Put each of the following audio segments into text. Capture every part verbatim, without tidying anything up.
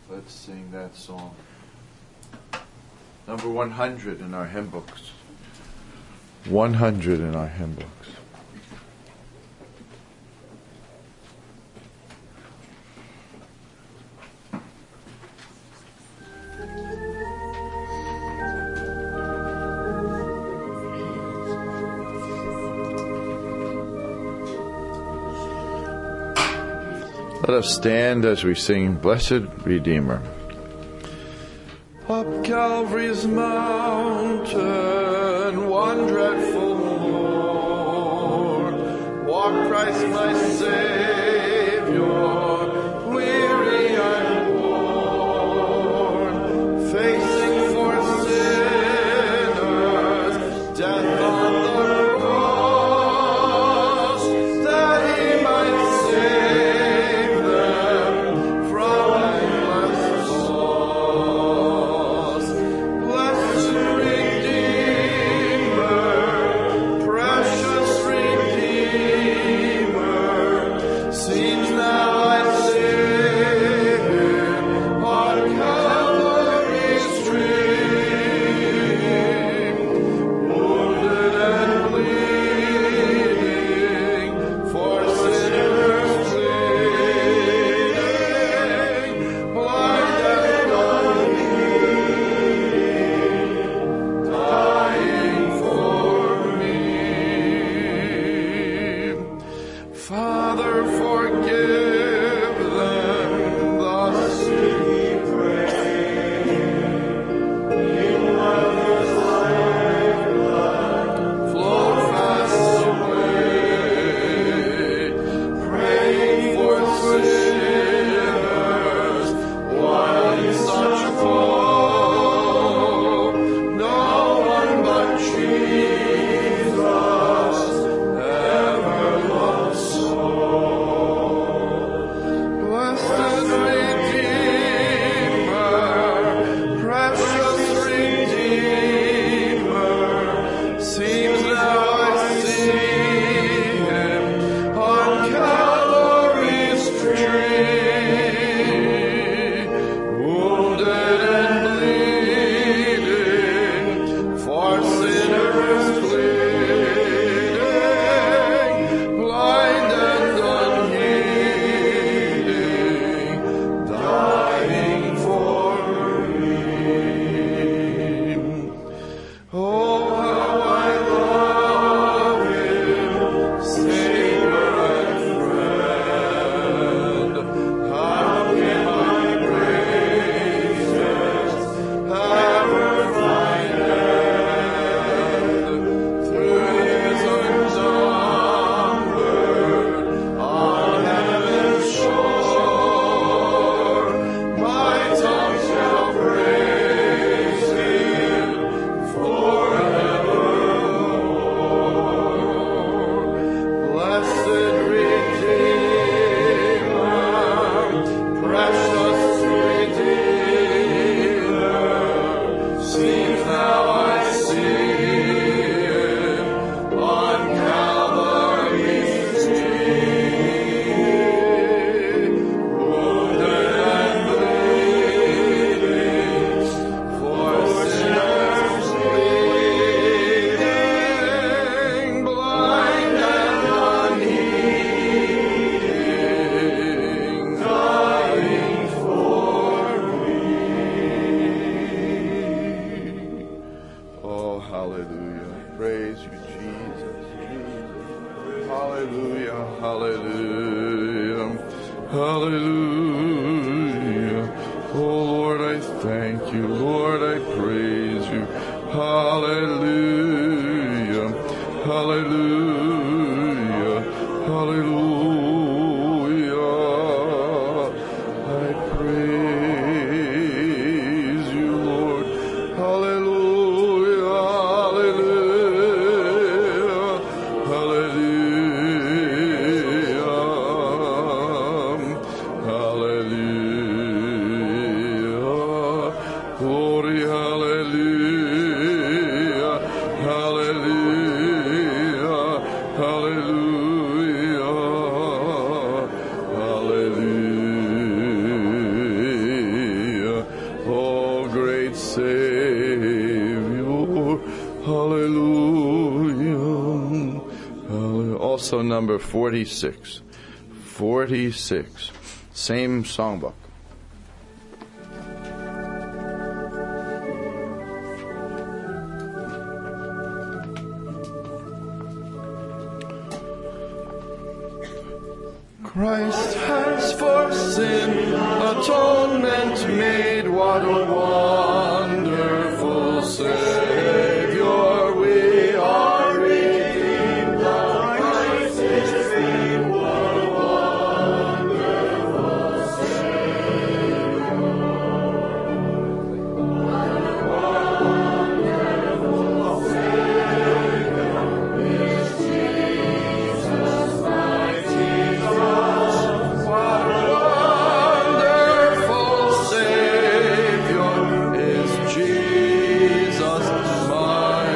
Let's sing that song. Number one hundred in our hymn books. one hundred in our hymn books. Let us stand as we sing Blessed Redeemer. Up Calvary's mountain, one dreadful morn, walked Christ my Savior, weary and worn, facing for sinners, death on the cross, that he might save them from endless loss. Blessed Redeemer, precious Redeemer, seems now I see him on Calvary's tree, wounded and bleeding, for sinners pleading, blind and unheeding, dying for me. Father, forgive them, thus we pray. In others' lifeblood flowed fast away, praying for sinners, one such woe, no one but Jesus ever loved so. Blessed Redeemer, precious Redeemer, seems now I see him on Calvary's tree, wounded and bleeding, for sinners pleading, blind and unheeding, dying for me. Oh, how I love him, Savior and friend. How can my praises ever find end? Through his arms onward, on heaven's shore, my tongue shall praise him forevermore. Blessed Redeemer, precious Redeemer, seems now I see him on Calvary's tree, wounded and bleeding, for sinners pleading, blind and unheeding, dying for me. Oh, hallelujah. Praise you, Jesus. Hallelujah, hallelujah, hallelujah. Oh, Lord, I thank you. Lord, I praise you. Hallelujah, hallelujah, hallelujah. I praise you, Lord. Hallelujah, hallelujah, hallelujah, hallelujah. Glory, hallelujah, hallelujah. Savior. Hallelujah. Hallelujah. Also number forty-six. forty-six. Same songbook. Christ has for sin atonement made. What a wonderful Savior. We are redeemed. Christ is made. What a wonderful Savior. What a wonderful Savior is Jesus, my Jesus. What a wonderful Savior is Jesus, my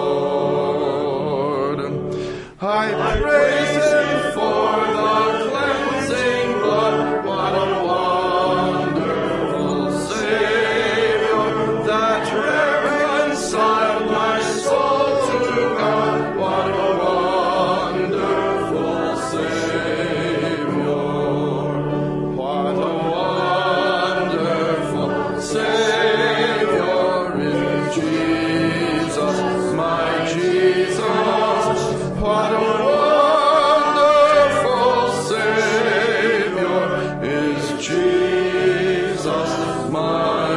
Lord. I praise Him for the cleansing blood. What a wonderful Savior that reconciled my soul to God. What a wonderful Savior. What a wonderful Savior is Jesus, my Jesus. What a wonderful Savior is Jesus, my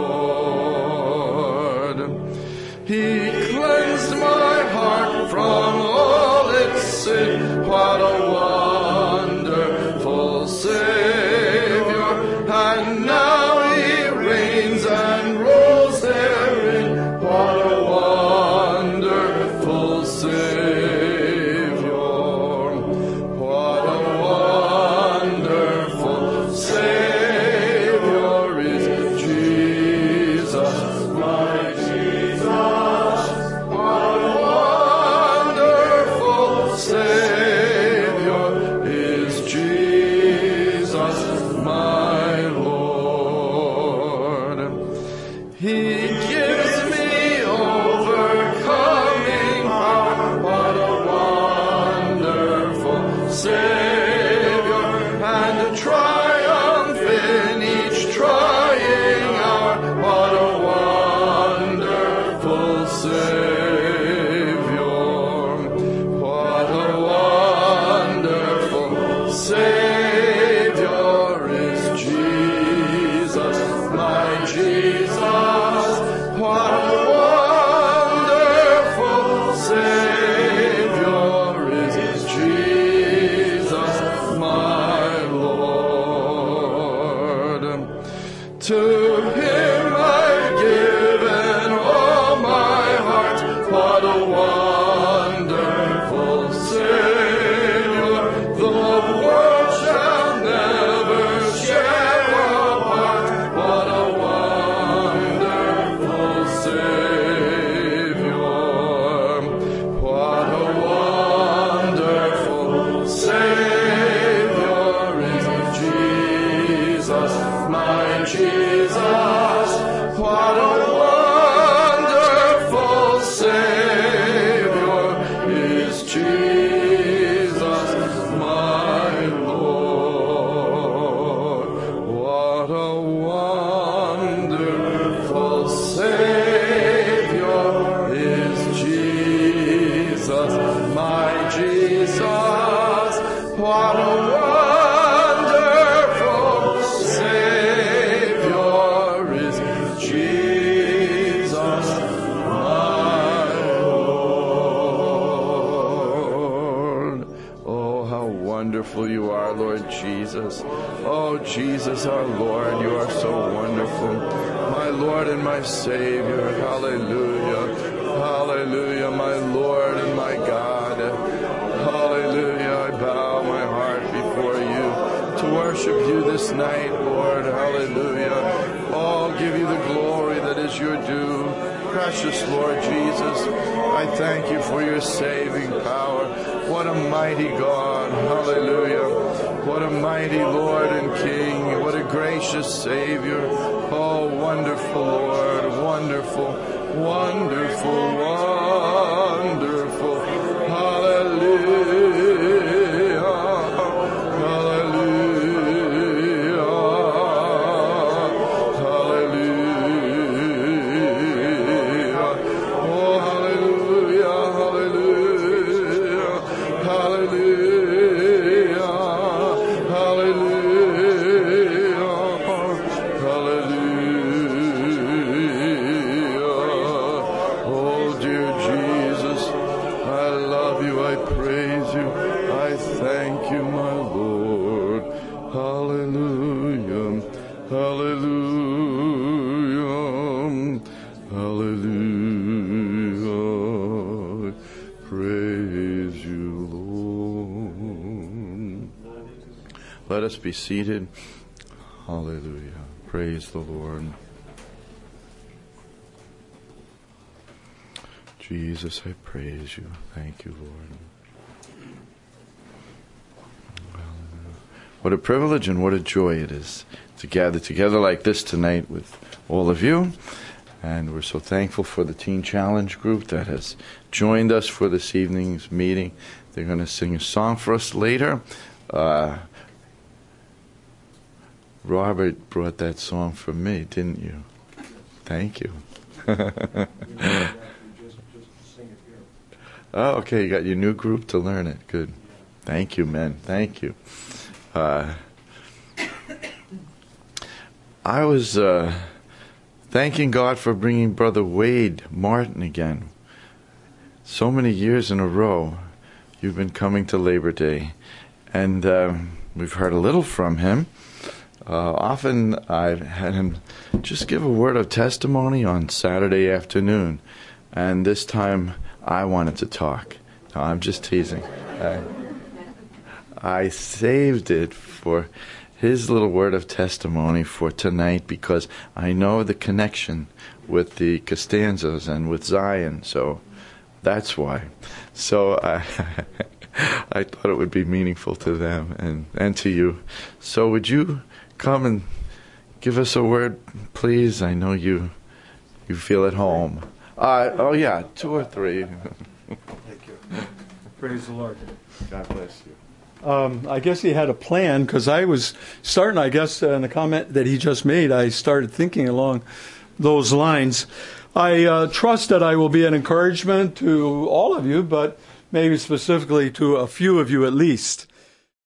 Lord. He cleansed my heart from all its sin. What a wonderful Savior. And now He reigns and rules therein. What a wonderful Savior. What a wonderful Savior is Jesus, my Jesus. What a wonderful Savior is Jesus, my Lord. He gives me overcoming power. What a wonderful Savior, and a triumph in each trying hour. What a wonderful Savior. What a wonderful Savior is Jesus, my Jesus. What a wonderful Savior is Jesus, my Lord. To Him I've given all my heart. What a wonderful Savior. The world shall never share apart. What a wonderful Savior. What a wonderful Savior is Jesus, my Jesus. What a wonderful Savior is Jesus, my Lord. What a wonderful Savior is Jesus, my Jesus. What a wonderful Savior is Jesus, my Lord. Oh, how wonderful you are, Lord Jesus. Oh, Jesus, our Lord, you are so wonderful. My Lord and my Savior. Hallelujah. Hallelujah, my Lord and my God. Hallelujah. I bow my heart before you to worship you this night, Lord. Hallelujah. Oh, give you the glory that is your due. Precious Lord Jesus, I thank you for your saving power. What a mighty God. Hallelujah. What a mighty Lord and King. What a gracious Savior. Oh, wonderful Lord. Wonderful, wonderful, wonderful. Hallelujah. Hallelujah. Hallelujah. Oh, hallelujah. Hallelujah. Hallelujah. Hallelujah. Hallelujah. Praise you, Lord. Let us be seated. Hallelujah. Praise the Lord. Jesus, I praise you. Thank you, Lord. What a privilege and what a joy it is to gather together like this tonight with all of you. And we're so thankful for the Teen Challenge group that has joined us for this evening's meeting. They're going to sing a song for us later. Uh, Robert brought that song for me, didn't you? Thank you. Oh, okay, you got your new group to learn it. Good. Thank you, men. Thank you. Uh, I was uh, thanking God for bringing Brother Wade Martin again. So many years in a row, you've been coming to Labor Day, and uh, we've heard a little from him. Uh, often I've had him just give a word of testimony on Saturday afternoon, and this time I wanted to talk. No, I'm just teasing. I, I saved it for his little word of testimony for tonight because I know the connection with the Costanzas and with Zion, so that's why. So I, I thought it would be meaningful to them and, and to you. So would you come and give us a word, please? I know you you feel at home. Uh, oh, yeah, two or three. Thank you. Praise the Lord. God bless you. Um, I guess he had a plan, because I was starting, I guess, uh, in the comment that he just made, I started thinking along those lines. I uh, trust that I will be an encouragement to all of you, but maybe specifically to a few of you at least.